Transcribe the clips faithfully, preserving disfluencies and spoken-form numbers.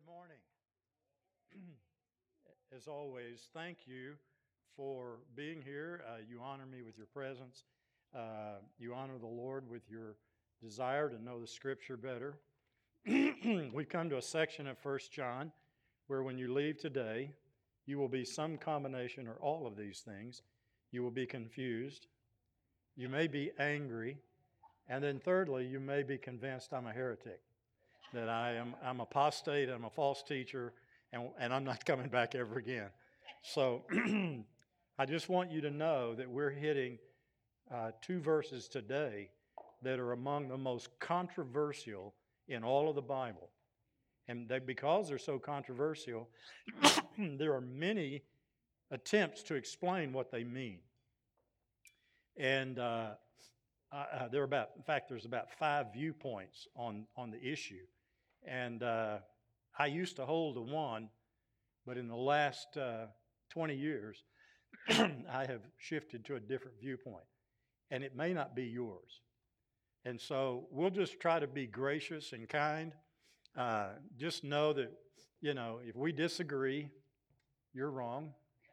morning. As always, thank you for being here. Uh, you honor me with your presence. Uh, you honor the Lord with your desire to know the Scripture better. We've come to a section of First John where when you leave today, you will be some combination or all of these things. You will be confused. You may be angry. And then thirdly, you may be convinced I'm a heretic, that I am I'm apostate, I'm a false teacher, and, and I'm not coming back ever again. So I just want you to know that we're hitting uh, two verses today that are among the most controversial in all of the Bible. And they, because they're so controversial, there are many attempts to explain what they mean. And uh, uh, there are about, in fact, there's about five viewpoints on, on the issue. And uh, I used to hold to one, but in the last uh, twenty years, I have shifted to a different viewpoint. And it may not be yours. And so we'll just try to be gracious and kind. Uh, just know that, you know, if we disagree, you're wrong,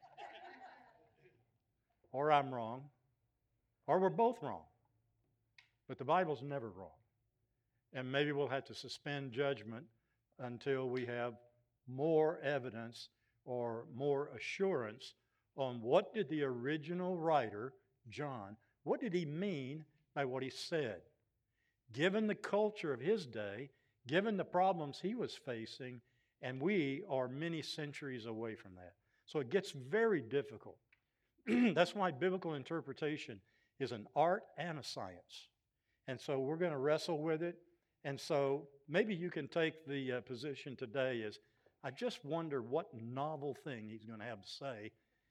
or I'm wrong, or we're both wrong. But the Bible's never wrong. And maybe we'll have to suspend judgment until we have more evidence or more assurance on what did the original writer, John, what did he mean by what he said? Given the culture of his day, given the problems he was facing, and we are many centuries away from that. So it gets very difficult. That's why biblical interpretation is an art and a science. And so we're going to wrestle with it. And so maybe you can take the uh, position today as, I just wonder what novel thing he's going to have to say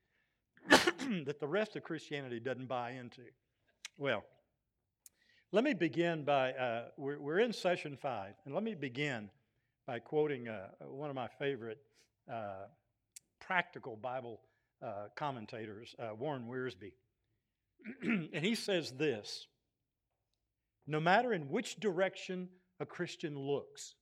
that the rest of Christianity doesn't buy into. Well, let me begin by, uh, we're, we're in session five, and let me begin by quoting uh, one of my favorite uh, practical Bible uh, commentators, uh, Warren Wiersbe. And he says this: no matter in which direction a Christian looks,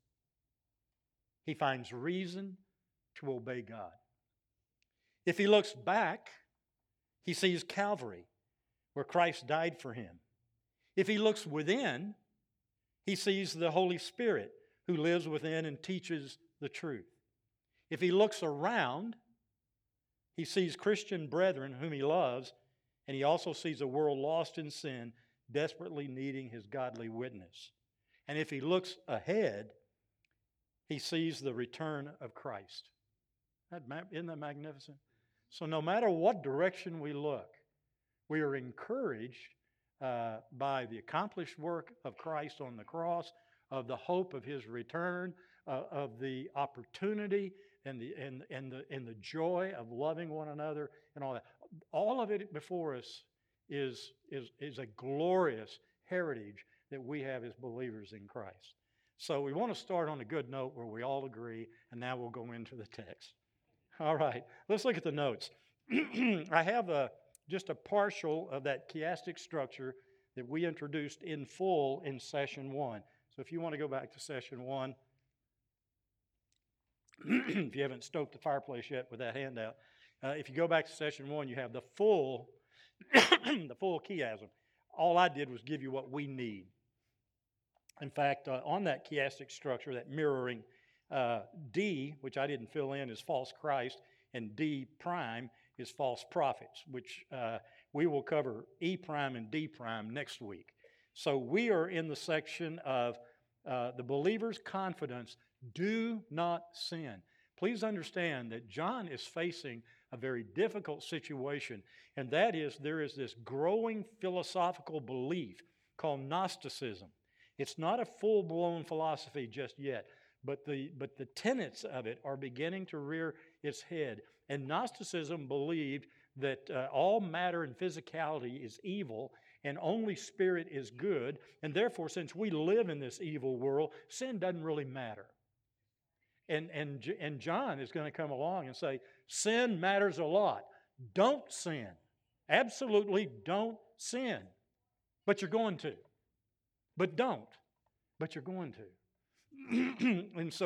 he finds reason to obey God. If he looks back, he sees Calvary, where Christ died for him. If he looks within, he sees the Holy Spirit, who lives within and teaches the truth. If he looks around, he sees Christian brethren whom he loves, and he also sees a world lost in sin, desperately needing his godly witness. And if he looks ahead, he sees the return of Christ. Isn't that magnificent? So no matter what direction we look, we are encouraged uh, by the accomplished work of Christ on the cross, of the hope of his return, uh, of the opportunity and the, and, and, the, and the joy of loving one another and all that. All of it before us is, is, is a glorious heritage that we have as believers in Christ. So we want to start on a good note where we all agree, and now we'll go into the text. All right, let's look at the notes. I have a, just a partial of that chiastic structure that we introduced in full in session one. So if you want to go back to session one, if you haven't stoked the fireplace yet with that handout, uh, if you go back to session one, you have the full, the full chiasm. All I did was give you what we need. In fact, uh, on that chiastic structure, that mirroring, uh, D, which I didn't fill in, is false Christ, and D prime is false prophets, which uh, we will cover E prime and D prime next week. So we are in the section of uh, the believer's confidence, do not sin. Please understand that John is facing a very difficult situation, and that is there is this growing philosophical belief called Gnosticism. It's not a full-blown philosophy just yet, but the, but the tenets of it are beginning to rear its head. And Gnosticism believed that uh, all matter and physicality is evil and only spirit is good, and therefore, since we live in this evil world, sin doesn't really matter. And, and, and John is going to come along and say, sin matters a lot. Don't sin. Absolutely don't sin. But you're going to. But don't. But you're going to. And so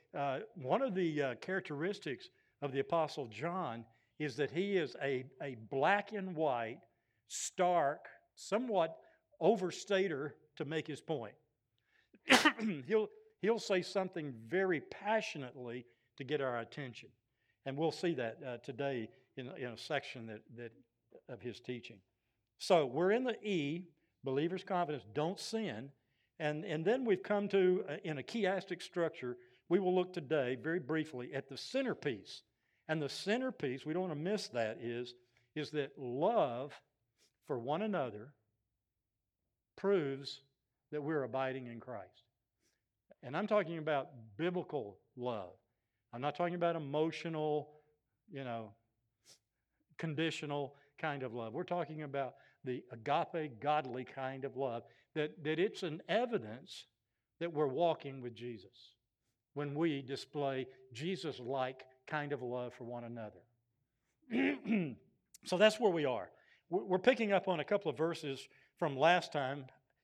uh, one of the uh, characteristics of the Apostle John is that he is a, a black and white, stark, somewhat overstater to make his point. he'll, he'll say something very passionately to get our attention. And we'll see that uh, today in, in a section that, that of his teaching. So we're in the E, believer's confidence, don't sin. And, and then we've come to, uh, in a chiastic structure, we will look today very briefly at the centerpiece. And the centerpiece, we don't want to miss that, is, is that love for one another proves that we're abiding in Christ. And I'm talking about biblical love. I'm not talking about emotional, you know, conditional kind of love. We're talking about the agape, godly kind of love, that, that it's an evidence that we're walking with Jesus when we display Jesus-like kind of love for one another. So that's where we are. We're picking up on a couple of verses from last time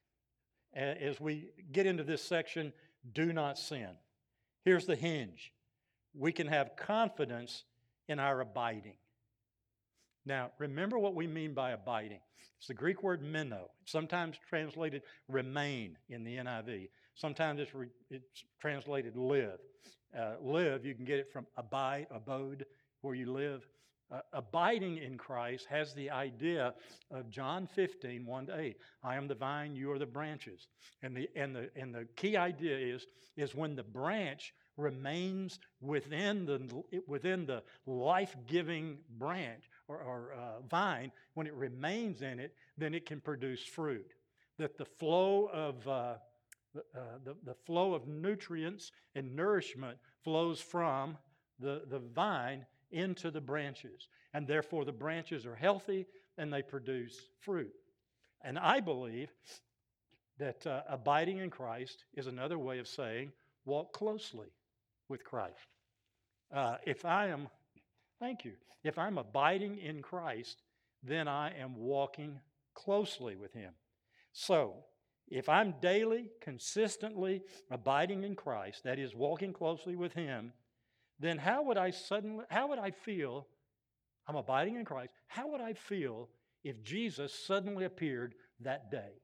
as we get into this section, do not sin. Here's the hinge. We can have confidence in our abiding. Now, remember what we mean by abiding. It's the Greek word meno, sometimes translated remain in the N I V. Sometimes it's, re, it's translated live. Uh, live, you can get it from abide, abode, where you live. Uh, abiding in Christ has the idea of John fifteen, one to eight. I am the vine, you are the branches. And the, and the, and the key idea is, is when the branch remains within the, within the life-giving branch or, or uh, vine, when it remains in it, then it can produce fruit. That the flow of uh, uh, the, the flow of nutrients and nourishment flows from the, the vine into the branches. And therefore the branches are healthy and they produce fruit. And I believe that uh, abiding in Christ is another way of saying walk closely with Christ. Uh, if I am, thank you, if I'm abiding in Christ, then I am walking closely with Him. So, if I'm daily, consistently abiding in Christ, that is, walking closely with Him, then how would I suddenly, how would I feel, I'm abiding in Christ, how would I feel if Jesus suddenly appeared that day?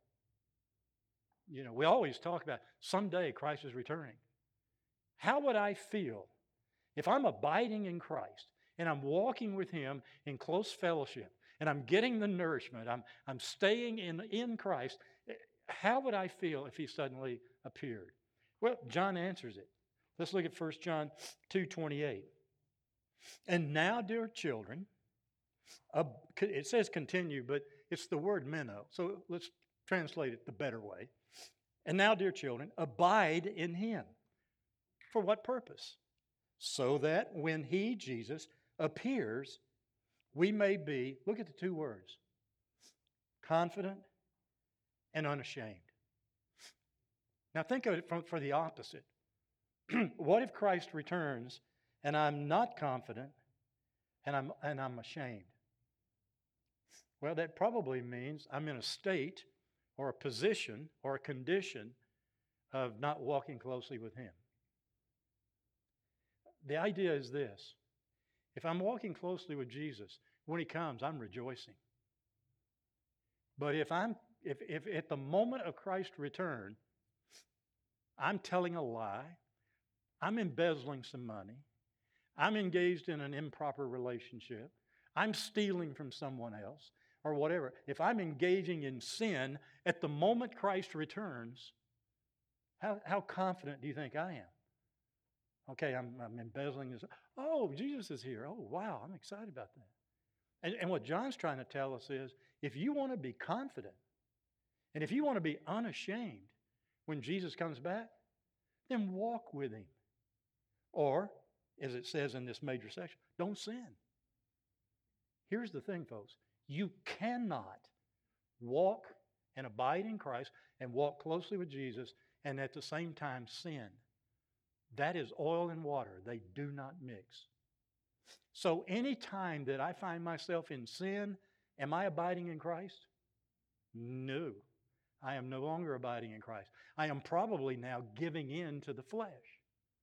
You know, we always talk about someday Christ is returning. How would I feel if I'm abiding in Christ and I'm walking with Him in close fellowship and I'm getting the nourishment, I'm, I'm staying in, in Christ? How would I feel if He suddenly appeared? Well, John answers it. Let's look at First John two twenty-eight. And now, dear children, uh, it says continue, but it's the word meno. So let's translate it the better way. And now, dear children, abide in Him. For what purpose? So that when He, Jesus, appears, we may be, look at the two words, confident and unashamed. Now think of it from, for the opposite. What if Christ returns and I'm not confident and I'm, and I'm ashamed? Well, that probably means I'm in a state or a position or a condition of not walking closely with Him. The idea is this. If I'm walking closely with Jesus, when He comes, I'm rejoicing. But if I'm if, if at the moment of Christ's return, I'm telling a lie, I'm embezzling some money, I'm engaged in an improper relationship, I'm stealing from someone else, or whatever, if I'm engaging in sin at the moment Christ returns, how, how confident do you think I am? Okay, I'm, I'm embezzling this. Oh, Jesus is here. Oh, wow, I'm excited about that. And, and what John's trying to tell us is, if you want to be confident, and if you want to be unashamed when Jesus comes back, then walk with Him. Or, as it says in this major section, don't sin. Here's the thing, folks. You cannot walk and abide in Christ and walk closely with Jesus and at the same time sin. That is oil and water. They do not mix. So any time that I find myself in sin, am I abiding in Christ? No. I am no longer abiding in Christ. I am probably now giving in to the flesh.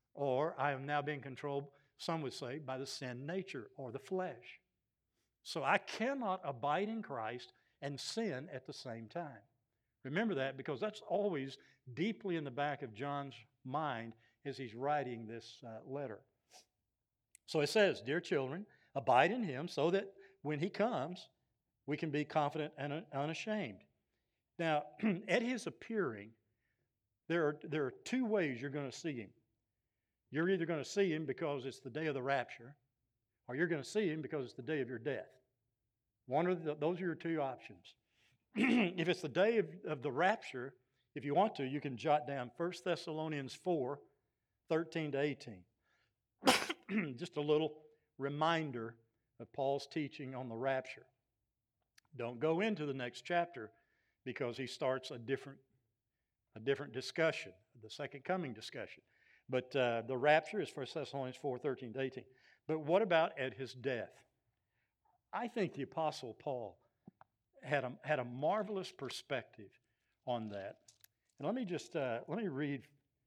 or I am now being controlled, some would say, by the sin nature or the flesh. So I cannot abide in Christ and sin at the same time. Remember that, because that's always deeply in the back of John's mind as he's writing this uh, letter. So it says, "Dear children, abide in him so that when he comes, we can be confident and unashamed." Now, at his appearing, there are, there are two ways you're going to see him. You're either going to see him because it's the day of the rapture, or you're going to see him because it's the day of your death. One of the, those are your two options. If it's the day of, of the rapture, if you want to, you can jot down First Thessalonians four, thirteen to eighteen. Just a little reminder of Paul's teaching on the rapture. Don't go into the next chapter because he starts a different, a different discussion, the second coming discussion. But uh, the rapture is First Thessalonians four, thirteen to eighteen. But what about at his death? I think the Apostle Paul had a, had a marvelous perspective on that. And let me just, uh, let me read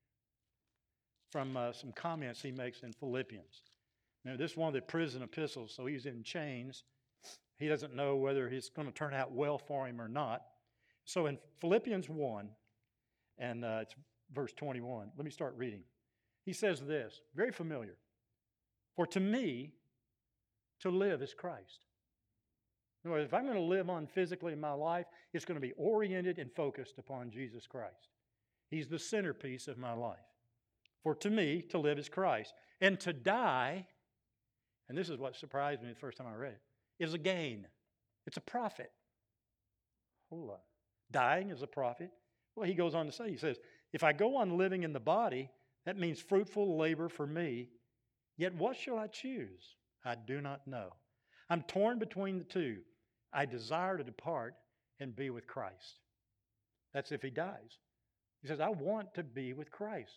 from uh, some comments he makes in Philippians. Now, this is one of the prison epistles, so he's in chains. He doesn't know whether it's going to turn out well for him or not. So in Philippians one, and uh, it's verse twenty-one, let me start reading. He says this, very familiar. "For to me, to live is Christ." In other words, if I'm going to live on physically in my life, it's going to be oriented and focused upon Jesus Christ. He's the centerpiece of my life. "For to me, to live is Christ. And to die," and this is what surprised me the first time I read it, "is a gain." It's a profit. Hold on. Dying is a profit. Well, he goes on to say, he says, "If I go on living in the body, that means fruitful labor for me. Yet what shall I choose? I do not know. I'm torn between the two. I desire to depart and be with Christ." That's if he dies. He says, I want to be with Christ,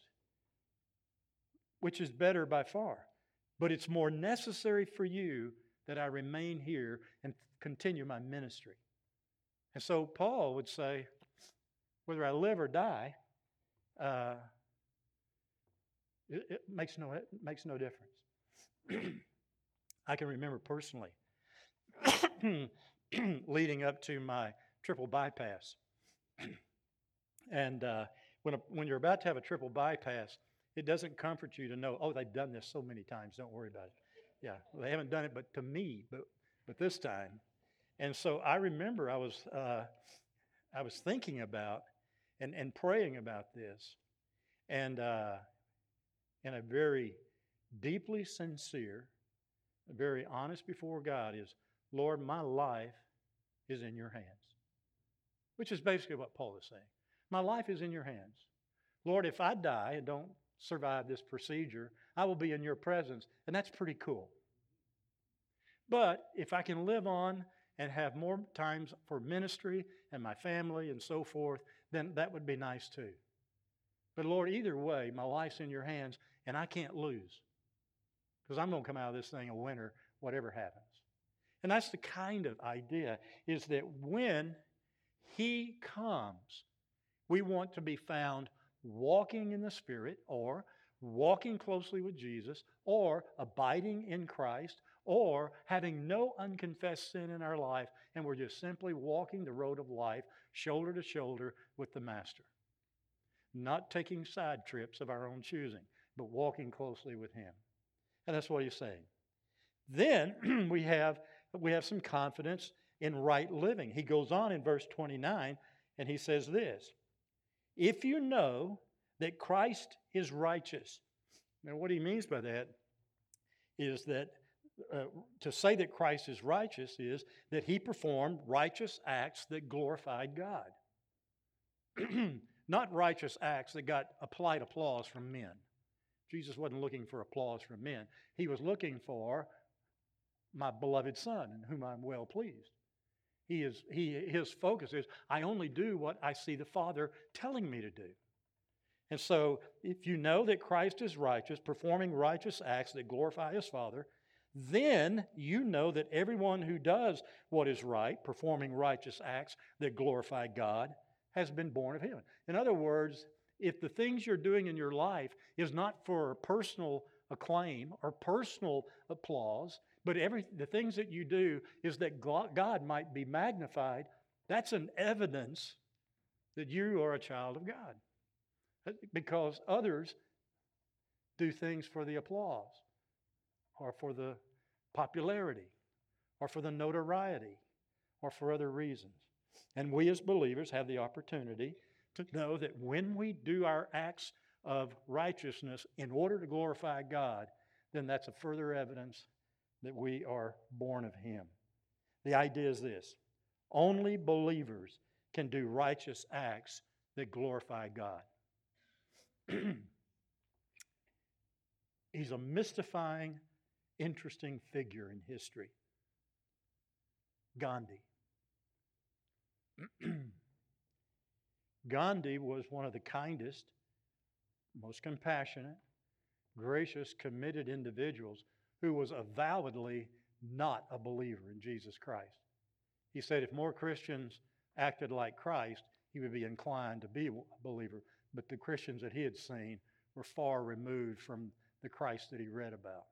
which is better by far. But it's more necessary for you that I remain here and continue my ministry. And so Paul would say, whether I live or die, uh, it, it makes no it makes no difference. I can remember personally leading up to my triple bypass. And uh, when, a, when you're about to have a triple bypass, it doesn't comfort you to know, oh, they've done this so many times, don't worry about it. Yeah, well, they haven't done it but to me, but, but this time. And so I remember I was, uh, I was thinking about and, and praying about this. And uh, in a very deeply sincere, very honest before God is, Lord, my life is in your hands. Which is basically what Paul is saying. My life is in your hands. Lord, if I die and don't survive this procedure, I will be in your presence, and that's pretty cool. But if I can live on and have more times for ministry and my family and so forth, then that would be nice too. But Lord, either way, my life's in your hands, and I can't lose. Because I'm going to come out of this thing a winner, whatever happens. And that's the kind of idea, is that when he comes, we want to be found walking in the Spirit, or walking closely with Jesus, or abiding in Christ, or having no unconfessed sin in our life, and we're just simply walking the road of life shoulder to shoulder with the Master. Not taking side trips of our own choosing, but walking closely with him. And that's what he's saying. Then we have, we have some confidence in right living. He goes on in verse twenty-nine, and he says this, "If you know that Christ is righteous." Now, what he means by that is that uh, to say that Christ is righteous is that he performed righteous acts that glorified God. Not righteous acts that got applied applause from men. Jesus wasn't looking for applause from men. He was looking for my beloved Son, in whom I'm well pleased. He is, he, his focus is, I only do what I see the Father telling me to do. And so, if you know that Christ is righteous, performing righteous acts that glorify his Father, then you know that everyone who does what is right, performing righteous acts that glorify God, has been born of him. In other words, if the things you're doing in your life is not for personal acclaim or personal applause, but every the things that you do is that God might be magnified, that's an evidence that you are a child of God. Because others do things for the applause or for the popularity or for the notoriety or for other reasons. And we as believers have the opportunity to know that when we do our acts of righteousness in order to glorify God, then that's a further evidence that we are born of Him. The idea is this: only believers can do righteous acts that glorify God. He's a mystifying, interesting figure in history. Gandhi. Gandhi was one of the kindest, most compassionate, gracious, committed individuals who was avowedly not a believer in Jesus Christ. He said if more Christians acted like Christ, he would be inclined to be a believer. But the Christians that he had seen were far removed from the Christ that he read about.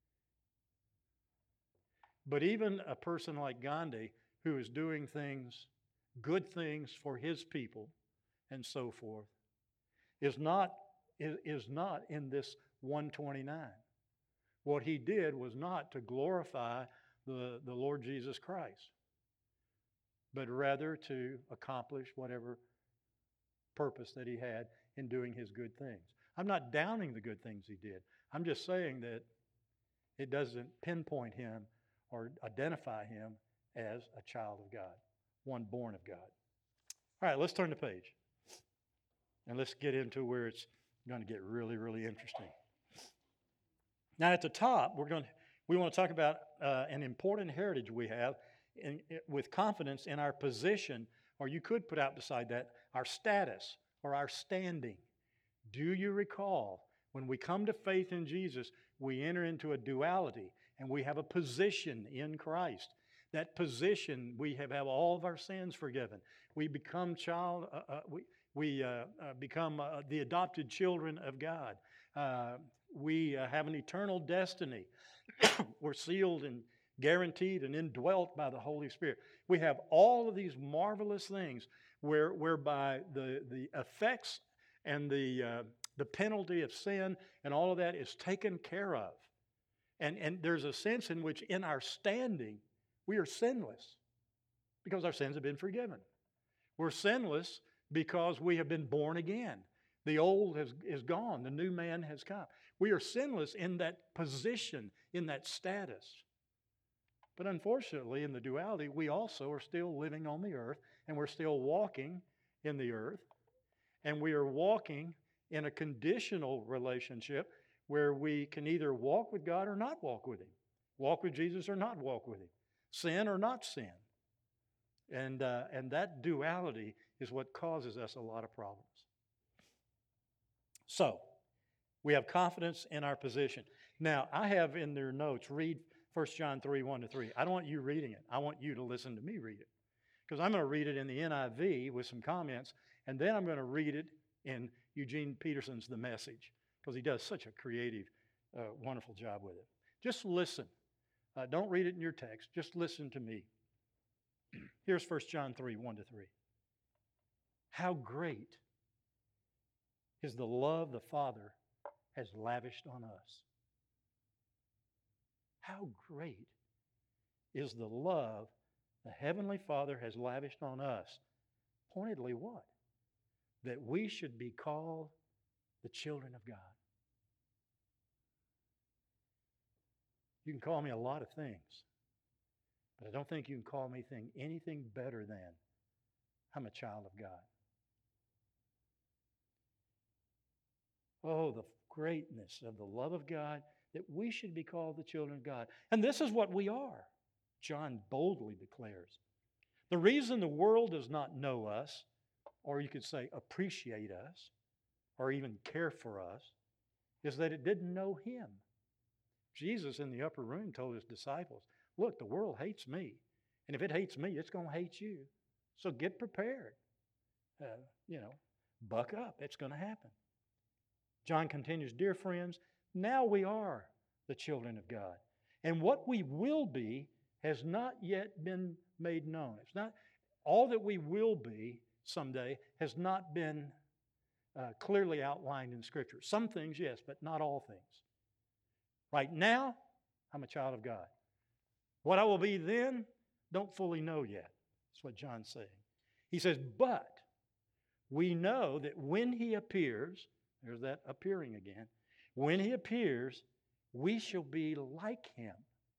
But even a person like Gandhi, who is doing things, good things for his people and so forth, is not, is, is not in this one twenty-nine. What he did was not to glorify the, the Lord Jesus Christ, but rather to accomplish whatever purpose that he had in doing his good things. I'm not downing the good things he did. I'm just saying that it doesn't pinpoint him or identify him as a child of God, one born of God. All right, let's turn the page. And let's get into where it's going to get really, really interesting. Now at the top, we're going to, we want to talk about uh, an important heritage we have in, in, with confidence in our position, or you could put out beside that, our status or our standing. Do you recall when we come to faith in Jesus, we enter into a duality and we have a position in Christ. That position, we have, have all of our sins forgiven. We become child, uh, uh, we, we uh, uh, become uh, the adopted children of God. Uh, we uh, have an eternal destiny. We're sealed and guaranteed and indwelt by the Holy Spirit. We have all of these marvelous things where, whereby the, the effects and the, uh, the penalty of sin and all of that is taken care of. And, and there's a sense in which in our standing, we are sinless because our sins have been forgiven. We're sinless because we have been born again. The old has, is gone. The new man has come. We are sinless in that position, in that status. But unfortunately, in the duality, we also are still living on the earth, and we're still walking in the earth, and we are walking in a conditional relationship where we can either walk with God or not walk with Him, walk with Jesus or not walk with Him, sin or not sin. And, uh, and that duality is what causes us a lot of problems. So, we have confidence in our position. Now, I have in their notes, read First John three, one to three. I don't want you reading it. I want you to listen to me read it. Because I'm going to read it in the N I V with some comments, and then I'm going to read it in Eugene Peterson's The Message, because he does such a creative, uh, wonderful job with it. Just listen. Uh, don't read it in your text. Just listen to me. Here's First John three, one to three. How great is the love the Father has lavished on us. How great is the love the Heavenly Father has lavished on us. Pointedly what? That we should be called the children of God. You can call me a lot of things, but I don't think you can call me thing, anything better than I'm a child of God. Oh, the greatness of the love of God, that we should be called the children of God. And this is what we are, John boldly declares. The reason the world does not know us, or you could say appreciate us, or even care for us, is that it didn't know Him. Jesus in the upper room told His disciples, look, the world hates me. And if it hates me, it's going to hate you. So get prepared. Uh, you know, Buck up. It's going to happen. John continues, dear friends, now we are the children of God. And what we will be has not yet been made known. It's not all that we will be someday has not been uh, clearly outlined in Scripture. Some things, yes, but not all things. Right now, I'm a child of God. What I will be then, don't fully know yet. That's what John's saying. He says, but we know that when He appears, there's that appearing again, when He appears, we shall be like Him.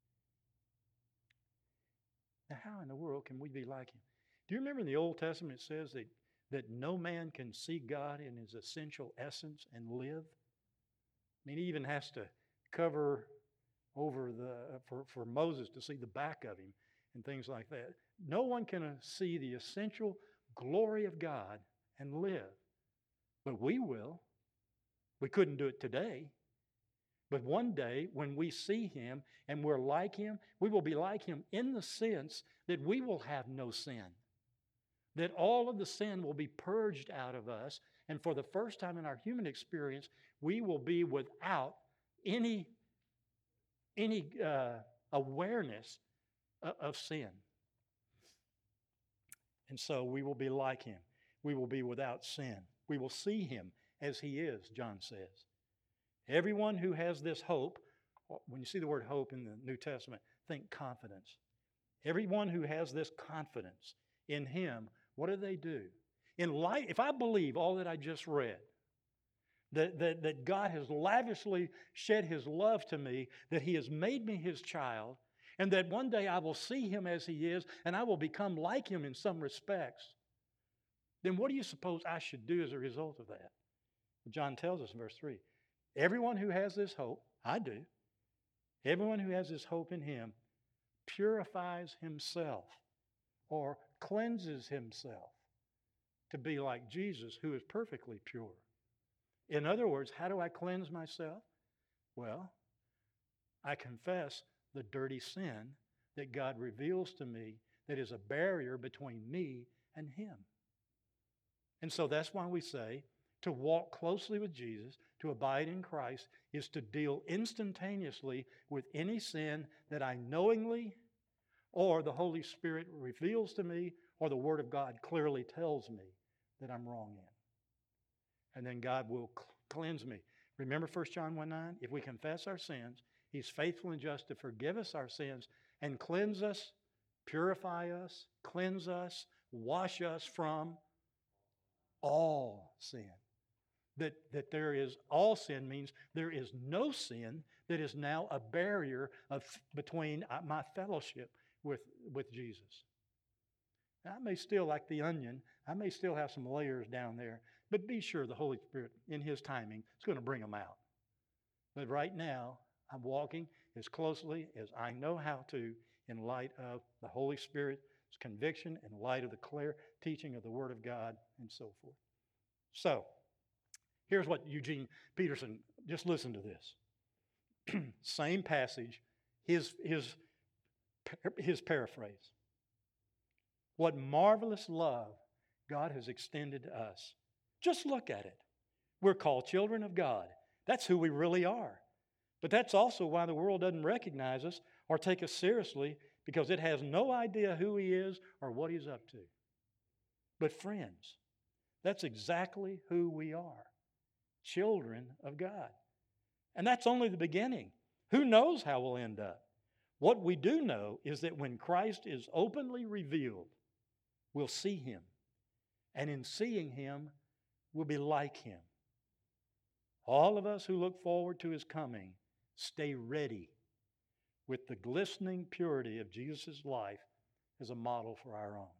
Now, how in the world can we be like Him? Do you remember in the Old Testament it says that, that no man can see God in His essential essence and live? I mean, He even has to cover over the for, for Moses to see the back of Him and things like that. No one can see the essential glory of God and live. But we will. We couldn't do it today. But one day, when we see Him and we're like Him, we will be like Him in the sense that we will have no sin. That all of the sin will be purged out of us. And for the first time in our human experience, we will be without any, any uh, awareness of, of sin. And so we will be like Him. We will be without sin. We will see Him as He is, John says. Everyone who has this hope, when you see the word hope in the New Testament, think confidence. Everyone who has this confidence in Him, what do they do? In light, if I believe all that I just read, that, that, that God has lavishly shed His love to me, that He has made me His child, and that one day I will see Him as He is, and I will become like Him in some respects, then what do you suppose I should do as a result of that? John tells us in verse three, everyone who has this hope, I do, everyone who has this hope in Him purifies himself or cleanses himself to be like Jesus, who is perfectly pure. In other words, how do I cleanse myself? Well, I confess the dirty sin that God reveals to me that is a barrier between me and Him. And so that's why we say to walk closely with Jesus, to abide in Christ, is to deal instantaneously with any sin that I knowingly or the Holy Spirit reveals to me or the Word of God clearly tells me that I'm wrong in. And then God will cleanse me. Remember First John one nine? If we confess our sins, He's faithful and just to forgive us our sins and cleanse us, purify us, cleanse us, wash us from all sin. That, that there is all sin means there is no sin that is now a barrier of, between my fellowship with, with Jesus. Now, I may still, like the onion, I may still have some layers down there, but be sure the Holy Spirit, in His timing, is going to bring them out. But right now, I'm walking as closely as I know how to in light of the Holy Spirit's conviction, in light of the clear teaching of the Word of God, and so forth. So, here's what Eugene Peterson, just listen to this. Same passage, his, his, his paraphrase. What marvelous love God has extended to us. Just look at it. We're called children of God. That's who we really are. But that's also why the world doesn't recognize us or take us seriously, because it has no idea who He is or what He's up to. But friends, that's exactly who we are. Children of God. And that's only the beginning. Who knows how we'll end up? What we do know is that when Christ is openly revealed, we'll see Him. And in seeing Him, we'll be like Him. All of us who look forward to His coming, stay ready with the glistening purity of Jesus' life as a model for our own.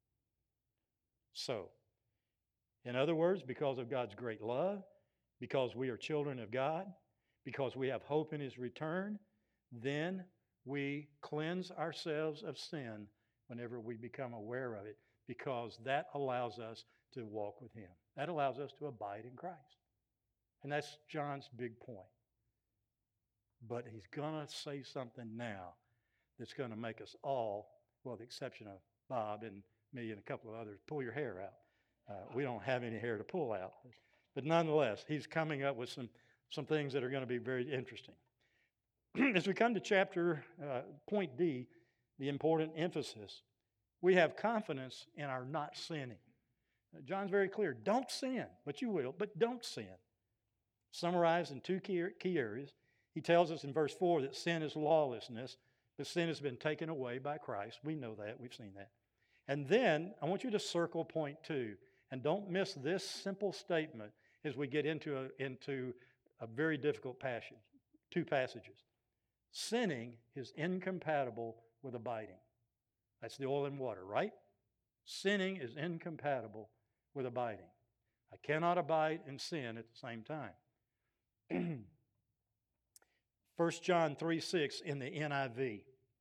So, in other words, because of God's great love, because we are children of God, because we have hope in His return, then we cleanse ourselves of sin whenever we become aware of it, because that allows us to walk with Him. That allows us to abide in Christ. And that's John's big point. But he's going to say something now that's going to make us all, well, with the exception of Bob and me and a couple of others, pull your hair out. Uh, we don't have any hair to pull out. But nonetheless, he's coming up with some, some things that are going to be very interesting. As we come to chapter uh, point D, the important emphasis, we have confidence in our not sinning. John's very clear. Don't sin, but you will, but don't sin. Summarized in two key, key areas. He tells us in verse four that sin is lawlessness, but sin has been taken away by Christ. We know that. We've seen that. And then I want you to circle point two. And don't miss this simple statement as we get into a, into a very difficult passage, two passages. Sinning is incompatible with abiding. That's the oil and water, right? Sinning is incompatible with abiding. I cannot abide and sin at the same time. First John three six in the N I V.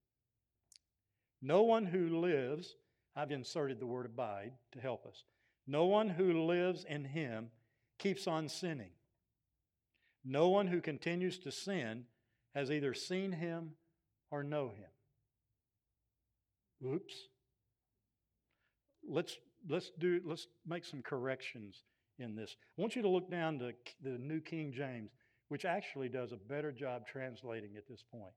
No one who lives, I've inserted the word abide to help us. No one who lives in him keeps on sinning. No one who continues to sin has either seen him or know him. Oops. Let's let's do let's make some corrections in this. I want you to look down to the New King James, which actually does a better job translating at this point.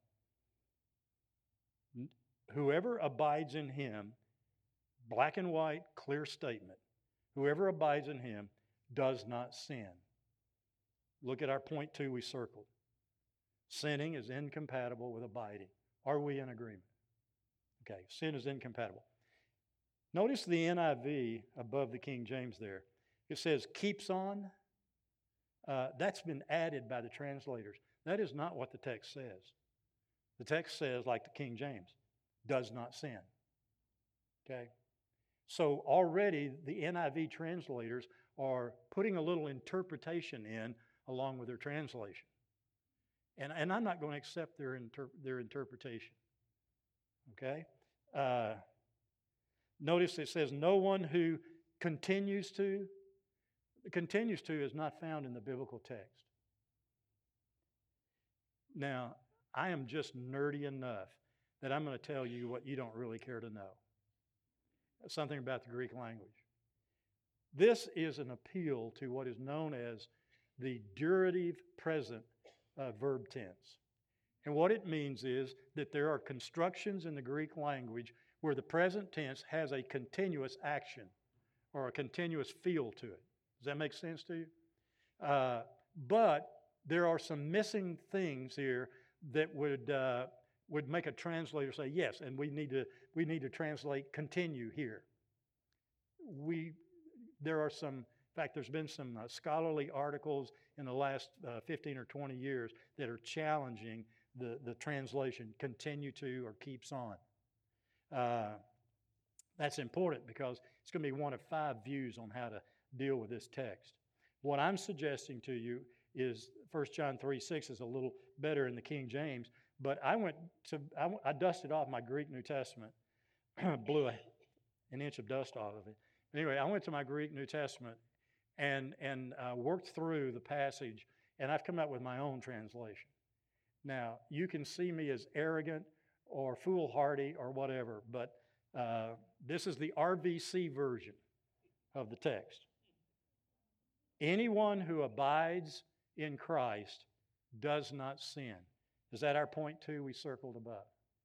Whoever abides in him, black and white, clear statement. Whoever abides in him does not sin. Look at our point two we circled. Sinning is incompatible with abiding. Are we in agreement? Okay, sin is incompatible. Notice the N I V above the King James there. It says keeps on. Uh, that's been added by the translators. That is not what the text says. The text says, like the King James, does not sin. Okay? So already the N I V translators are putting a little interpretation in along with their translation. And, and I'm not going to accept their, inter- their interpretation. Okay? Uh, notice it says, no one who continues to. Continues to is not found in the biblical text. Now, I am just nerdy enough that I'm going to tell you what you don't really care to know. Something about the Greek language. This is an appeal to what is known as the durative present uh, verb tense. And what it means is that there are constructions in the Greek language where the present tense has a continuous action or a continuous feel to it. Does that make sense to you? Uh, but there are some missing things here that would uh, would make a translator say yes, and we need to we need to translate continue here. We there are some. In fact, there's been some uh, scholarly articles in the last uh, fifteen or twenty years that are challenging the the translation continue to or keeps on. Uh, that's important because it's going to be one of five views on how to deal with this text. What I'm suggesting to you is First John three six is a little better in the King James, but I went to, I, I dusted off my Greek New Testament, blew a, an inch of dust off of it. Anyway, I went to my Greek New Testament and, and uh, worked through the passage, and I've come up with my own translation. Now, you can see me as arrogant or foolhardy or whatever, but uh, this is the R V C version of the text. Anyone who abides in Christ does not sin. Is that our point two we circled above?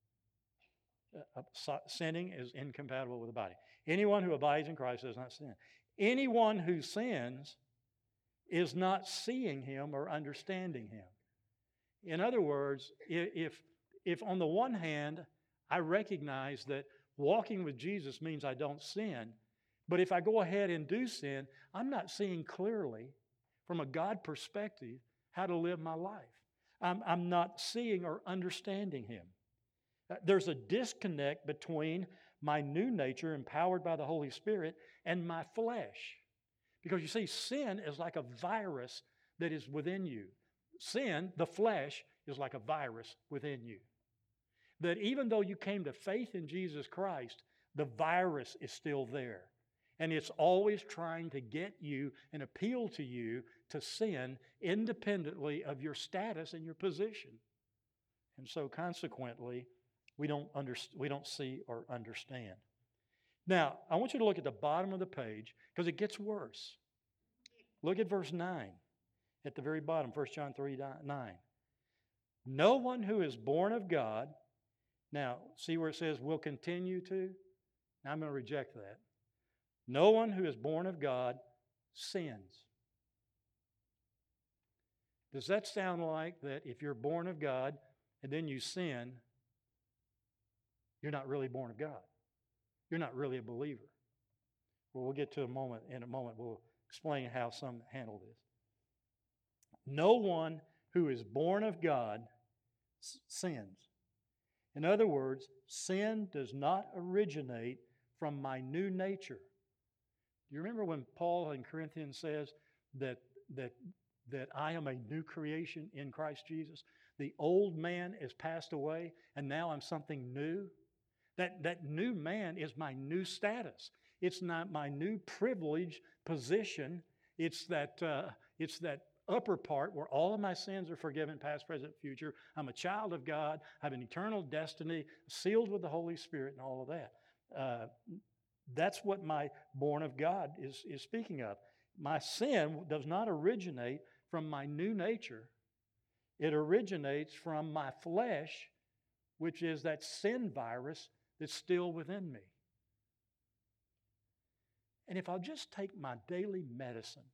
Uh, uh, sinning is incompatible with abiding. Anyone who abides in Christ does not sin. Anyone who sins is not seeing him or understanding him. In other words, if, if on the one hand, I recognize that walking with Jesus means I don't sin, but if I go ahead and do sin, I'm not seeing clearly from a God perspective how to live my life. I'm, I'm not seeing or understanding Him. There's a disconnect between my new nature empowered by the Holy Spirit and my flesh. Because you see, sin is like a virus that is within you. Sin, the flesh, is like a virus within you. That even though you came to faith in Jesus Christ, the virus is still there. And it's always trying to get you and appeal to you to sin independently of your status and your position. And so consequently, we don't, under, we don't see or understand. Now, I want you to look at the bottom of the page because it gets worse. Look at verse nine at the very bottom, First John three nine. No one who is born of God, now see where it says will continue to? Now I'm going to reject that. No one who is born of God sins. Does that sound like that if you're born of God and then you sin, you're not really born of God? You're not really a believer. Well, we'll get to a moment in a moment. We'll explain how some handle this. No one who is born of God s- sins. In other words, sin does not originate from my new nature. Do you remember when Paul in Corinthians says that, that, that I am a new creation in Christ Jesus? The old man is passed away, and now I'm something new. That, that new man is my new status. It's not my new privileged position. It's that, uh, it's that upper part where all of my sins are forgiven, past, present, future. I'm a child of God. I have an eternal destiny, sealed with the Holy Spirit and all of that. Uh, that's what my born of God is, is speaking of. My sin does not originate from my new nature. It originates from my flesh, which is that sin virus that's still within me. And if I'll just take my daily medicine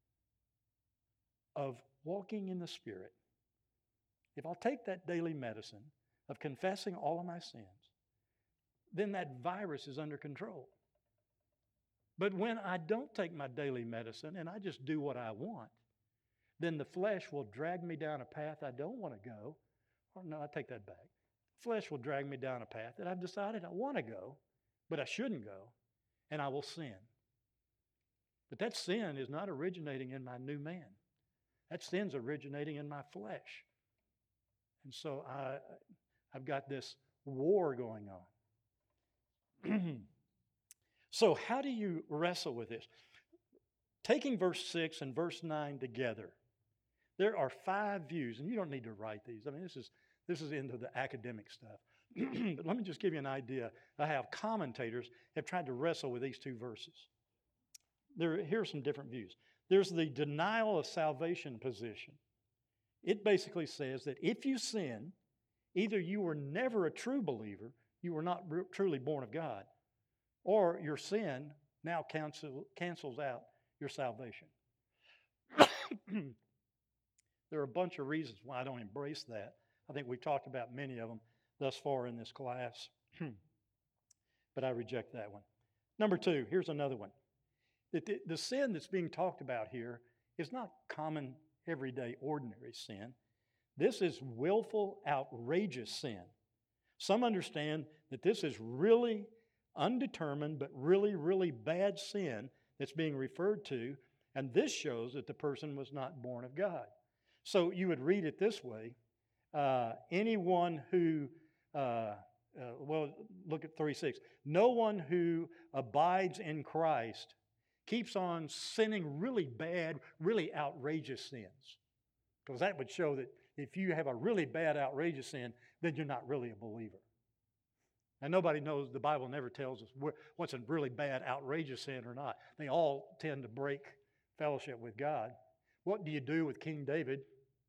of walking in the Spirit, if I'll take that daily medicine of confessing all of my sins, then that virus is under control. But when I don't take my daily medicine and I just do what I want, then the flesh will drag me down a path I don't want to go. Or no, I take that back. Flesh will drag me down a path that I've decided I want to go, but I shouldn't go, and I will sin. But that sin is not originating in my new man. That sin's originating in my flesh. And so I, I've got this war going on. So how do you wrestle with this? Taking verse six and verse nine together, there are five views, and you don't need to write these. I mean, this is This is into the academic stuff. But let me just give you an idea of how commentators have tried to wrestle with these two verses. There, here are some different views. There's the denial of salvation position. It basically says that if you sin, either you were never a true believer, you were not re- truly born of God, or your sin now cancel, cancels out your salvation. There are a bunch of reasons why I don't embrace that. I think we've talked about many of them thus far in this class, but I reject that one. Number two, here's another one. The, the, the sin that's being talked about here is not common, everyday, ordinary sin. This is willful, outrageous sin. Some understand that this is really undetermined, but really, really bad sin that's being referred to, and this shows that the person was not born of God. So you would read it this way. Uh, anyone who, uh, uh, well, look at three six. No one who abides in Christ keeps on sinning really bad, really outrageous sins. Because that would show that if you have a really bad, outrageous sin, then you're not really a believer. And nobody knows, the Bible never tells us what's a really bad, outrageous sin or not. They all tend to break fellowship with God. What do you do with King David?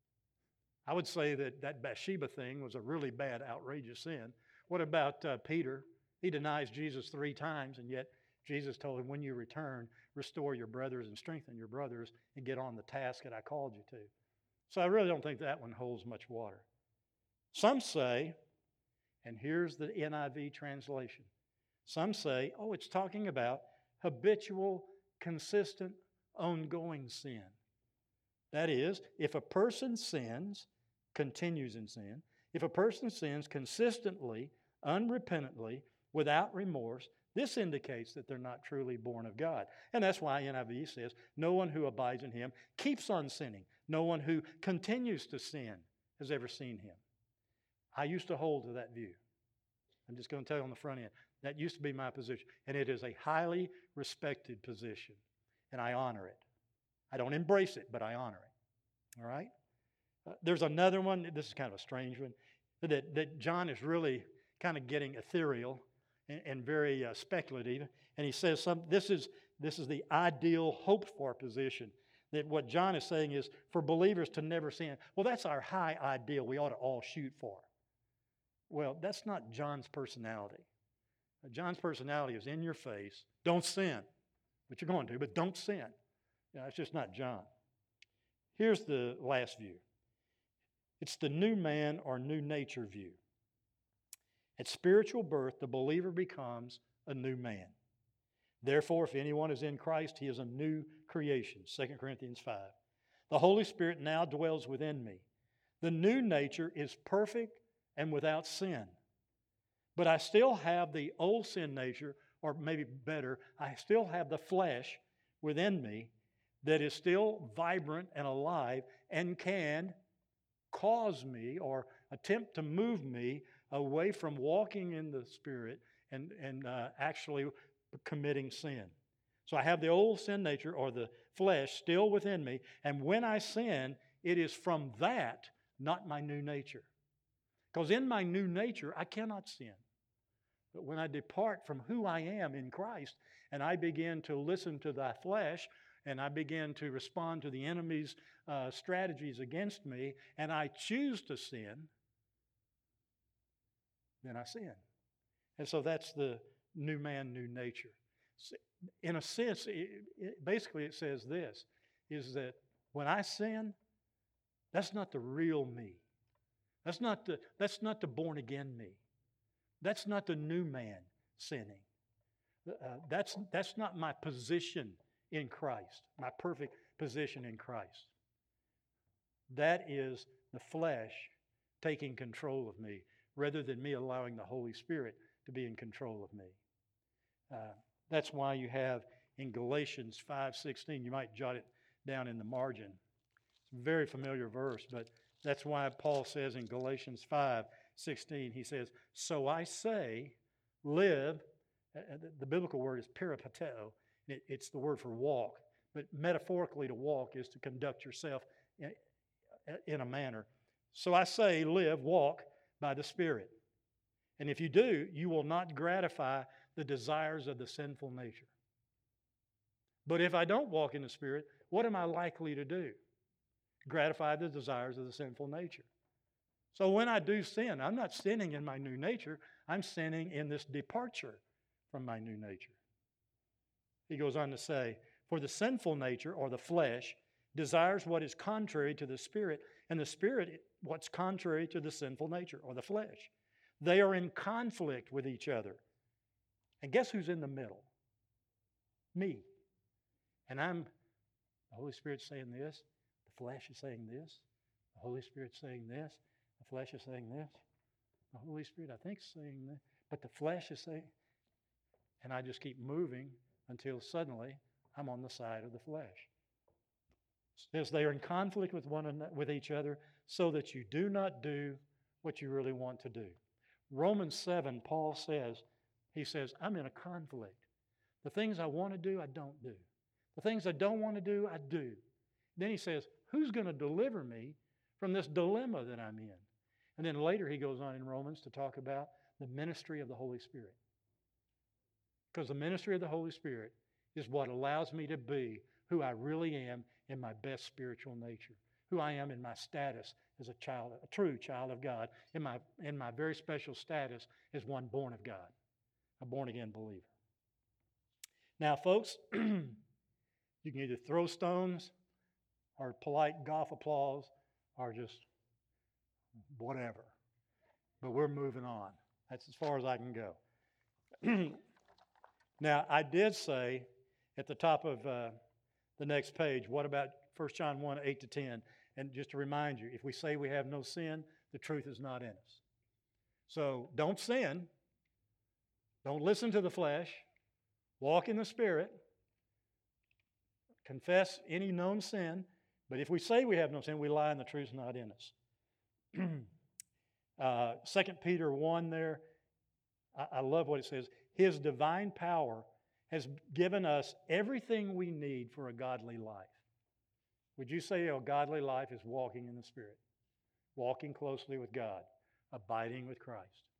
I would say that that Bathsheba thing was a really bad, outrageous sin. What about uh, Peter? He denies Jesus three times, and yet Jesus told him, when you return, restore your brothers and strengthen your brothers and get on the task that I called you to. So I really don't think that one holds much water. Some say, and here's the N I V translation, some say, oh, it's talking about habitual, consistent, ongoing sin. That is, if a person sins, continues in sin, if a person sins consistently, unrepentantly, without remorse, this indicates that they're not truly born of God. And that's why N I V says, no one who abides in him keeps on sinning. No one who continues to sin has ever seen him. I used to hold to that view. I'm just going to tell you on the front end. That used to be my position. And it is a highly respected position. And I honor it. I don't embrace it, but I honor it. All right? Uh, there's another one, this is kind of a strange one, that, that John is really kind of getting ethereal. and, and very uh, speculative. And he says some, this is, this is the ideal hoped for position. That what John is saying is for believers to never sin. Well, that's our high ideal we ought to all shoot for. Well, that's not John's personality. John's personality is in your face. Don't sin. But you're going to, but don't sin. You know, it's just not John. Here's the last view. It's the new man or new nature view. At spiritual birth, the believer becomes a new man. Therefore, if anyone is in Christ, he is a new creation. Second Corinthians five. The Holy Spirit now dwells within me. The new nature is perfect and without sin. But I still have the old sin nature, or maybe better, I still have the flesh within me that is still vibrant and alive and can cause me or attempt to move me away from walking in the Spirit and, and uh, actually committing sin. So I have the old sin nature or the flesh still within me, and when I sin, it is from that, not my new nature. Because in my new nature, I cannot sin. But when I depart from who I am in Christ, and I begin to listen to thy flesh, and I begin to respond to the enemy's uh, strategies against me, and I choose to sin, then I sin. And so that's the new man, new nature. In a sense, it, it, basically it says this, is that when I sin, that's not the real me. That's not the, that's not the born-again me. That's not the new man sinning. Uh, that's, that's not my position in Christ, my perfect position in Christ. That is the flesh taking control of me rather than me allowing the Holy Spirit to be in control of me. Uh, that's why you have in Galatians five sixteen, you might jot it down in the margin. It's a very familiar verse, but that's why Paul says in Galatians five sixteen, he says, so I say, live, uh, the, the biblical word is peripateo, it, it's the word for walk, but metaphorically to walk is to conduct yourself in, in a manner. So I say, live, walk by the Spirit. And if you do, you will not gratify the desires of the sinful nature. But if I don't walk in the Spirit, what am I likely to do? Gratify the desires of the sinful nature. So when I do sin, I'm not sinning in my new nature. I'm sinning in this departure from my new nature. He goes on to say, for the sinful nature, or the flesh, desires what is contrary to the Spirit, and the Spirit what's contrary to the sinful nature, or the flesh. They are in conflict with each other. And guess who's in the middle? Me. And I'm, the Holy Spirit's saying this, the flesh is saying this, the Holy Spirit's saying this, the flesh is saying this, the Holy Spirit, I think, is saying this, but the flesh is saying, and I just keep moving until suddenly I'm on the side of the flesh. It says they are in conflict with one another, with each other, so that you do not do what you really want to do. Romans seven, Paul says, he says, I'm in a conflict. The things I want to do, I don't do. The things I don't want to do, I do. Then he says, who's going to deliver me from this dilemma that I'm in? And then later he goes on in Romans to talk about the ministry of the Holy Spirit. Because the ministry of the Holy Spirit is what allows me to be who I really am in my best spiritual nature, who I am in my status as a child, a true child of God, in my, in my very special status as one born of God, a born-again believer. Now, folks, you can either throw stones or polite golf applause or just whatever. But we're moving on. That's as far as I can go. Now, I did say at the top of uh, the next page, what about First John one, eight to ten? And just to remind you, if we say we have no sin, the truth is not in us. So don't sin. Don't listen to the flesh. Walk in the Spirit. Confess any known sin. But if we say we have no sin, we lie and the truth is not in us. uh, Second Peter one there, I, I love what it says. His divine power has given us everything we need for a godly life. Would you say a godly life is walking in the Spirit? Walking closely with God, abiding with Christ.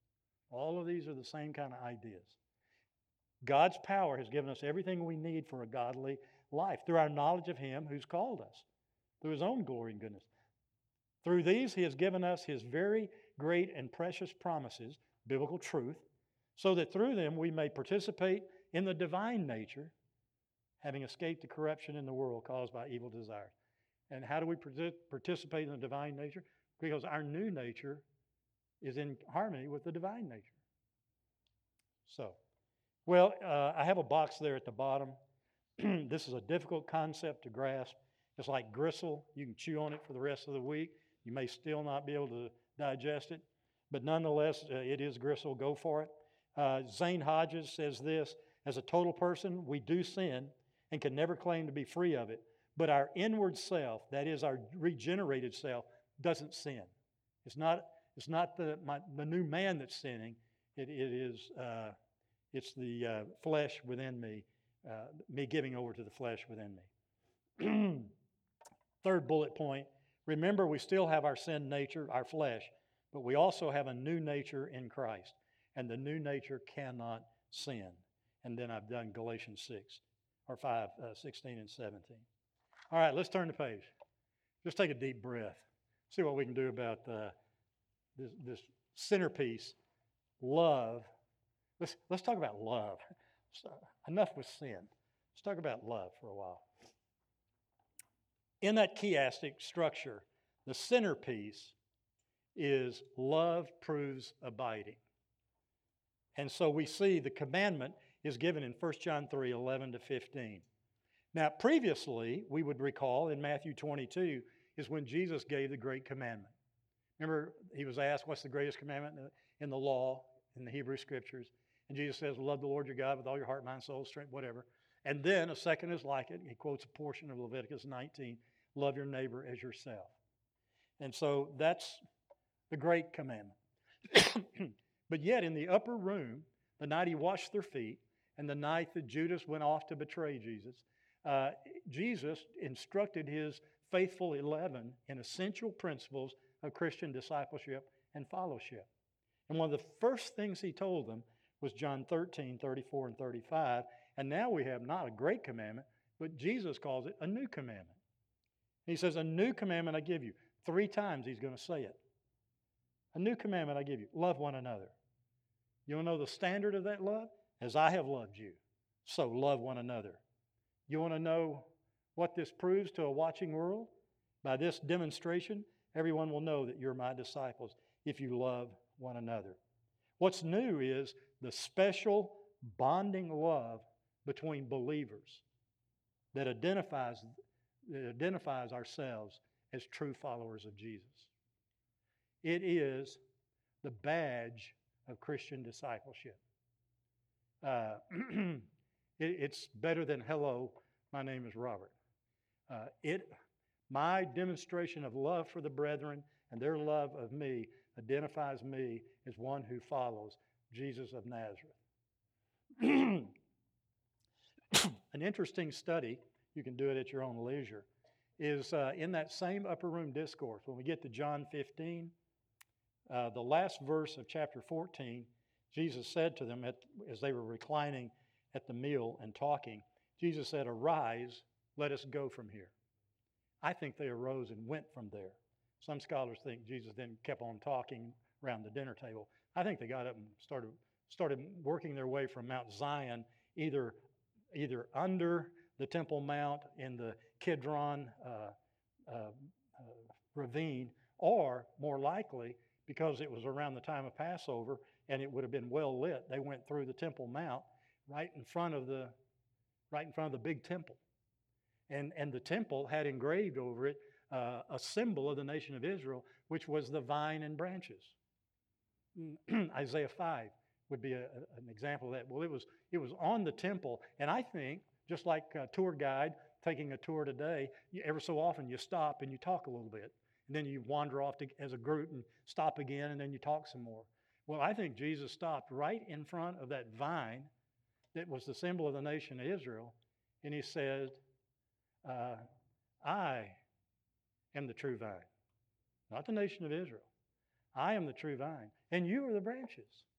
All of these are the same kind of ideas. God's power has given us everything we need for a godly life through our knowledge of Him who's called us, through His own glory and goodness. Through these, He has given us His very great and precious promises, biblical truth, so that through them we may participate in the divine nature, having escaped the corruption in the world caused by evil desires. And how do we participate in the divine nature? Because our new nature is in harmony with the divine nature. So, well, uh, I have a box there at the bottom. This is a difficult concept to grasp. It's like gristle. You can chew on it for the rest of the week. You may still not be able to digest it, but nonetheless, uh, it is gristle. Go for it. Uh, Zane Hodges says this: as a total person, we do sin and can never claim to be free of it, but our inward self, that is our regenerated self, doesn't sin. It's not, it's not the, my, the new man that's sinning. It, it is, uh, it's the uh, flesh within me, uh, me giving over to the flesh within me. Third bullet point, remember we still have our sin nature, our flesh, but we also have a new nature in Christ, and the new nature cannot sin. And then I've done Galatians six, or five, uh, sixteen and seventeen. All right, let's turn the page. Just take a deep breath. See what we can do about uh, this, this centerpiece, love. Let's, let's talk about love. So, enough with sin. Let's talk about love for a while. In that chiastic structure, the centerpiece is love proves abiding. And so we see the commandment is given in First John three, eleven to fifteen. Now, previously, we would recall in Matthew twenty-two is when Jesus gave the great commandment. Remember, he was asked, what's the greatest commandment in the, in the law, in the Hebrew Scriptures? And Jesus says, love the Lord your God with all your heart, mind, soul, strength, whatever. And then a second is like it. He quotes a portion of Leviticus nineteen, love your neighbor as yourself. And so that's the great commandment. But yet in the upper room, the night he washed their feet and the night that Judas went off to betray Jesus, uh, Jesus instructed his faithful eleven in essential principles of Christian discipleship and fellowship. And one of the first things he told them was John thirteen, thirty-four and thirty-five. And now we have not a great commandment, but Jesus calls it a new commandment. He says, a new commandment I give you. Three times he's going to say it. A new commandment I give you. Love one another. You want to know the standard of that love? As I have loved you, so love one another. You want to know what this proves to a watching world? By this demonstration, everyone will know that you're my disciples if you love one another. What's new is the special bonding love between believers that identifies, that identifies ourselves as true followers of Jesus. It is the badge of Christian discipleship. Uh, it, it's better than hello, my name is Robert. Uh, it, my demonstration of love for the brethren and their love of me identifies me as one who follows Jesus of Nazareth. An interesting study, you can do it at your own leisure, is uh, in that same upper room discourse. When we get to John fifteen, uh, the last verse of chapter fourteen, Jesus said to them at, as they were reclining at the meal and talking, Jesus said, arise, let us go from here. I think they arose and went from there. Some scholars think Jesus then kept on talking around the dinner table. I think they got up and started started working their way from Mount Zion, either, either under the Temple Mount in the Kidron uh, uh, uh, ravine, or more likely, because it was around the time of Passover and it would have been well lit, they went through the Temple Mount right in front of the, right in front of the big temple. And, and the temple had engraved over it uh, a symbol of the nation of Israel, which was the vine and branches. Isaiah five would be a, a, an example of that. Well, it was, it was on the temple, and I think, just like a tour guide taking a tour today, you, every so often you stop and you talk a little bit, and then you wander off to, as a group and stop again, and then you talk some more. Well, I think Jesus stopped right in front of that vine that was the symbol of the nation of Israel, and he said, uh, I am the true vine, not the nation of Israel. I am the true vine, and you are the branches.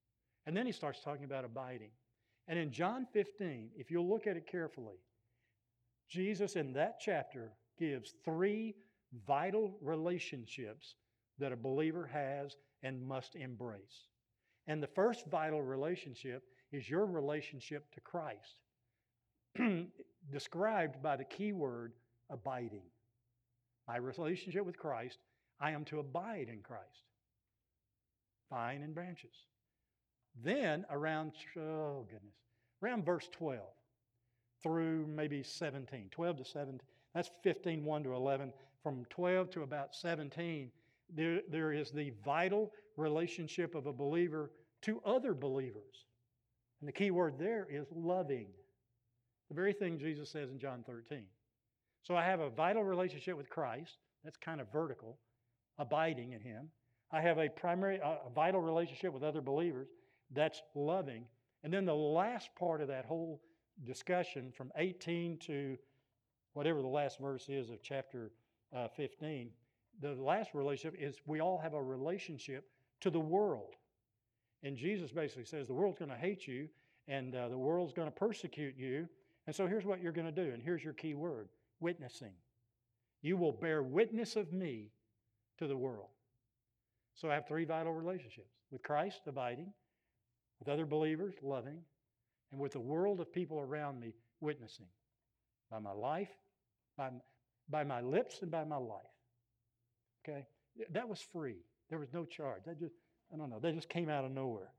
And then he starts talking about abiding. And in John fifteen, if you'll look at it carefully, Jesus in that chapter gives three vital relationships that a believer has and must embrace. And the first vital relationship is your relationship to Christ, described by the key word abiding. My relationship with Christ, I am to abide in Christ. Vine and branches. Then around, oh goodness, around verse twelve through maybe seventeen, twelve to seventeen, that's fifteen, one to eleven. From twelve to about seventeen, there, there is the vital relationship of a believer to other believers. And the key word there is loving. The very thing Jesus says in John thirteen. So I have a vital relationship with Christ. That's kind of vertical, abiding in Him. I have a primary, a vital relationship with other believers. That's loving. And then the last part of that whole discussion from eighteen to whatever the last verse is of chapter uh, fifteen, the last relationship is we all have a relationship to the world. And Jesus basically says the world's going to hate you and uh, the world's going to persecute you. And so here's what you're going to do. And here's your key word, witnessing. You will bear witness of me to the world. So I have three vital relationships. With Christ, abiding. With other believers, loving. And with the world of people around me, witnessing. By my life, by, by my lips, and by my life. Okay? That was free. There was no charge. That just, I don't know, they just came out of nowhere.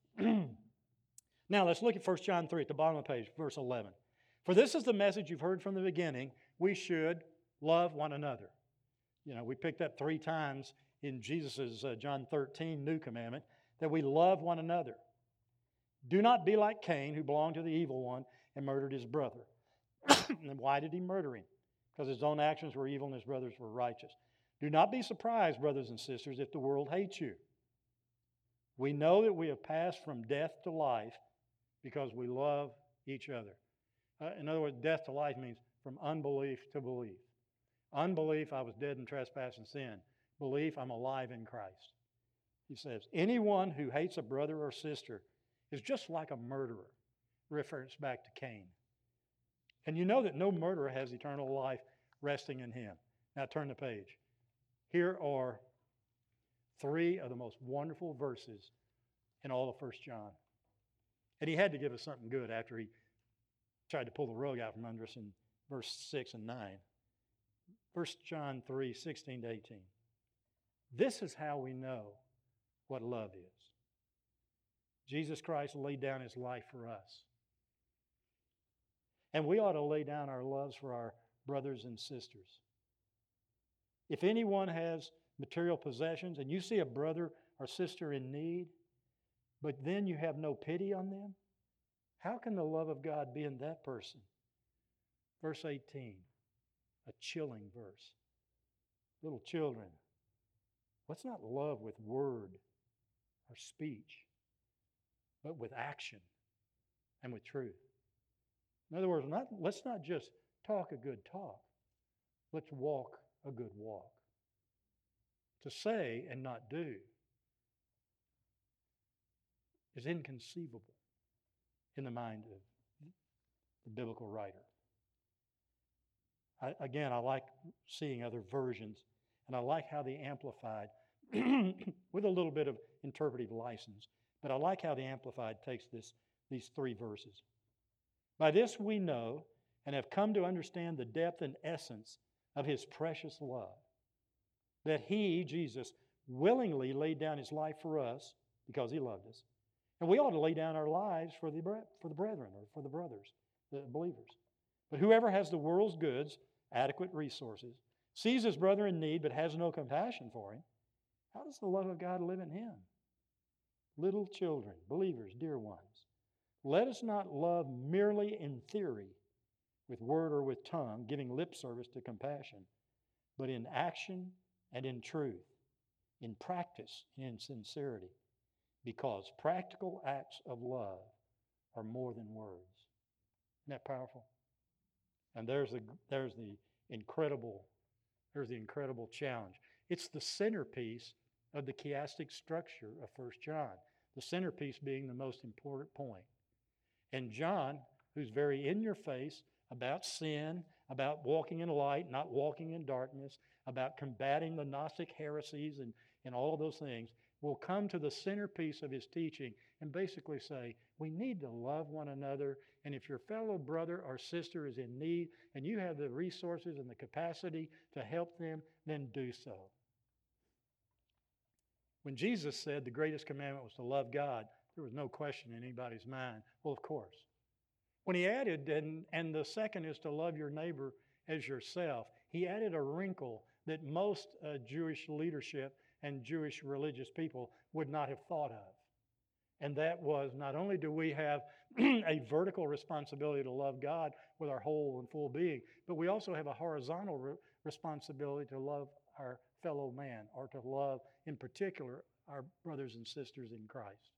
Now let's look at First John three at the bottom of the page, verse eleven. For this is the message you've heard from the beginning. We should love one another. You know, we picked up three times in Jesus' uh, John thirteen new commandment that we love one another. Do not be like Cain, who belonged to the evil one and murdered his brother. And why did he murder him? Because his own actions were evil and his brothers were righteous. Do not be surprised, brothers and sisters, if the world hates you. We know that we have passed from death to life because we love each other. Uh, in other words, death to life means from unbelief to belief. Unbelief, I was dead in trespass and sin. Belief, I'm alive in Christ. He says, anyone who hates a brother or sister is just like a murderer. Reference back to Cain. And you know that no murderer has eternal life resting in him. Now turn the page. Here are three of the most wonderful verses in all of First John. And he had to give us something good after he tried to pull the rug out from under us in verse six and nine. First John three, sixteen to eighteen. This is how we know what love is. Jesus Christ laid down His life for us. And we ought to lay down our loves for our brothers and sisters. If anyone has material possessions and you see a brother or sister in need, but then you have no pity on them, how can the love of God be in that person? Verse eighteen, a chilling verse. Little children, let's not love with word or speech, but with action and with truth. In other words, not, let's not just talk a good talk. Let's walk a good walk. To say and not do is inconceivable in the mind of the biblical writer. I, again, I like seeing other versions, and I like how the Amplified, with a little bit of interpretive license, but I like how the Amplified takes this, these three verses. By this we know and have come to understand the depth and essence of His precious love, that He, Jesus, willingly laid down His life for us because He loved us. And we ought to lay down our lives for the, for the brethren or for the brothers, the believers. But whoever has the world's goods, adequate resources, sees his brother in need but has no compassion for him, how does the love of God live in him? Little children, believers, dear ones, let us not love merely in theory, with word or with tongue, giving lip service to compassion, but in action and in truth, in practice and in sincerity, because practical acts of love are more than words. Isn't that powerful? And there's the, there's the incredible, there's the incredible challenge. It's the centerpiece of the chiastic structure of First John. the centerpiece being the most important point. And John, who's very in your face about sin, about walking in light, not walking in darkness, about combating the Gnostic heresies and, and all of those things, will come to the centerpiece of his teaching and basically say, we need to love one another, and if your fellow brother or sister is in need and you have the resources and the capacity to help them, then do so. When Jesus said the greatest commandment was to love God, there was no question in anybody's mind. Well, of course. When he added, and, and the second is to love your neighbor as yourself, he added a wrinkle that most uh, Jewish leadership and Jewish religious people would not have thought of. And that was, not only do we have a vertical responsibility to love God with our whole and full being, but we also have a horizontal re- responsibility to love our fellow man, or to love, in particular, our brothers and sisters in Christ.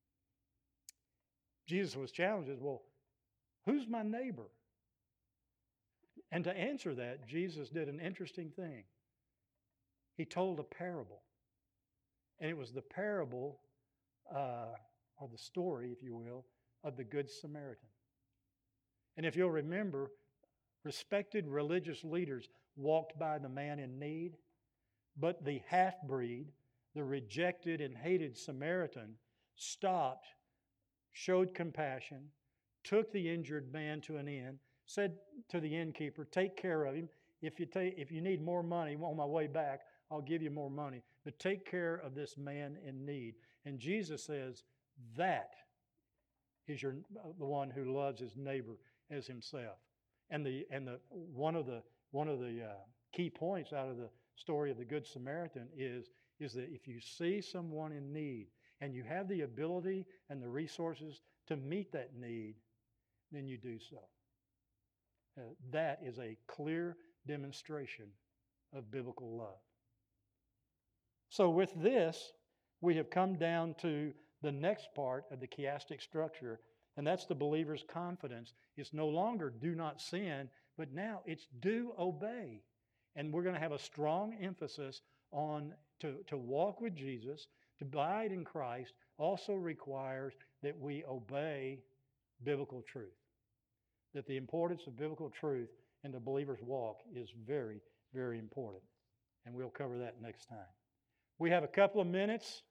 Jesus was challenged, well, who's my neighbor? And to answer that, Jesus did an interesting thing. He told a parable. And it was the parable, uh, or the story, if you will, of the Good Samaritan. And if you'll remember, respected religious leaders walked by the man in need, but the half-breed, the rejected and hated Samaritan, stopped, showed compassion, took the injured man to an inn, said to the innkeeper, take care of him. If you, take, if you need more money on my way back, I'll give you more money. But take care of this man in need. And Jesus says, that is your, the one who loves his neighbor as himself. And the and the one of the one of the uh, key points out of the story of the Good Samaritan is, is that if you see someone in need and you have the ability and the resources to meet that need, then you do so. Uh, that is a clear demonstration of biblical love. So with this, we have come down to the next part of the chiastic structure, and that's the believer's confidence. It's no longer do not sin, but now it's do obey. And we're going to have a strong emphasis on to, to walk with Jesus, to abide in Christ, also requires that we obey biblical truth. That the importance of biblical truth in the believer's walk is very, very important. And we'll cover that next time. We have a couple of minutes.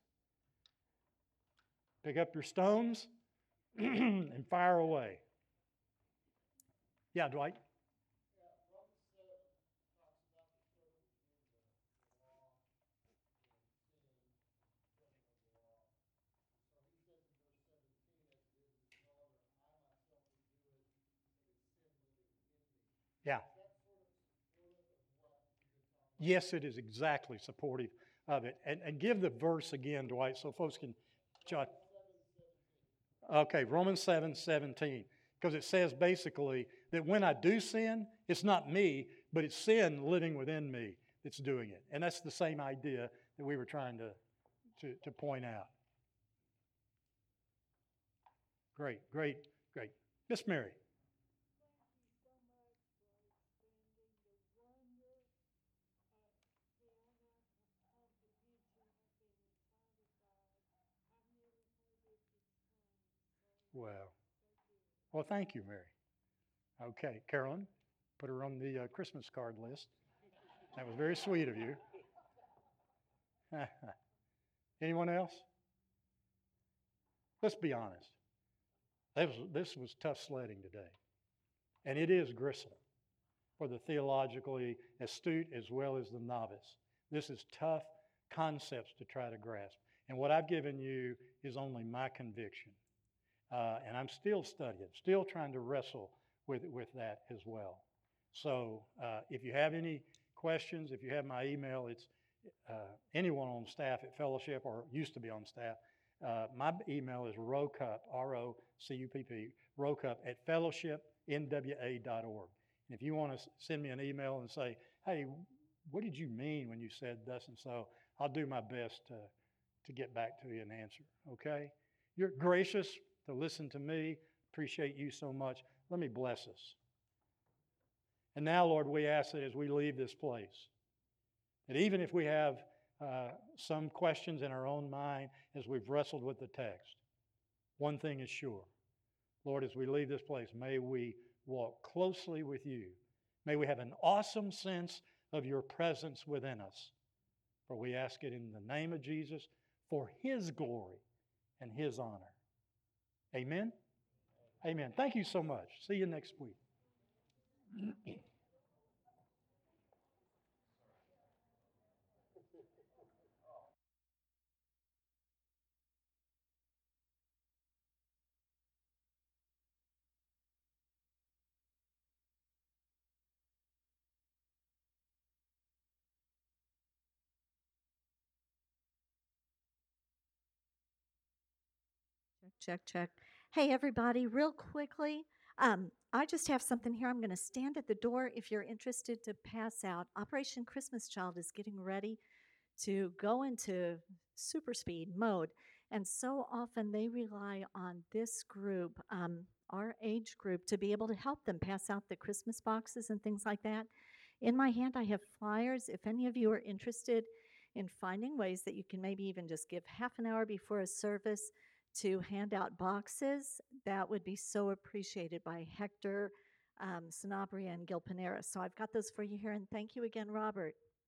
Pick up your stones and fire away. Yeah, Dwight? Yeah. Yes, it is exactly supportive of it. And, and give the verse again, Dwight, so folks can jot. Okay, Romans seven seventeen. Because it says basically that when I do sin, it's not me, but it's sin living within me that's doing it. And that's the same idea that we were trying to, to, to point out. Great, great, great. Miss Mary. Well, well, thank you, Mary. Okay, Carolyn, put her on the uh, Christmas card list. That was very sweet of you. Anyone else? Let's be honest. That was, this was tough sledding today. And it is gristle for the theologically astute as well as the novice. This is tough concepts to try to grasp. And what I've given you is only my conviction. Uh, and I'm still studying, still trying to wrestle with, with that as well. So uh, if you have any questions, if you have my email, it's uh, anyone on staff at Fellowship or used to be on staff. Uh, my email is rocup, R O C U P P, rocup at fellowship N W A dot org. And if you want to send me an email and say, hey, what did you mean when you said thus and so, I'll do my best to, to get back to you and answer, okay? You're gracious to listen to me. Appreciate you so much. Let me bless us. And now, Lord, we ask that as we leave this place, that even if we have uh, some questions in our own mind as we've wrestled with the text. One thing is sure. Lord, as we leave this place, may we walk closely with you. May we have an awesome sense of your presence within us. For we ask it in the name of Jesus for his glory and his honor. Amen? Amen. Thank you so much. See you next week. Check, check. Hey, everybody, real quickly, um, I just have something here. I'm going to stand at the door if you're interested to pass out. Operation Christmas Child is getting ready to go into super speed mode. And so often they rely on this group, um, our age group, to be able to help them pass out the Christmas boxes and things like that. In my hand, I have flyers. If any of you are interested in finding ways that you can maybe even just give half an hour before a service to hand out boxes, that would be so appreciated by Hector, um, Sanabria, and Gil Panera. So I've got those for you here, and thank you again, Robert.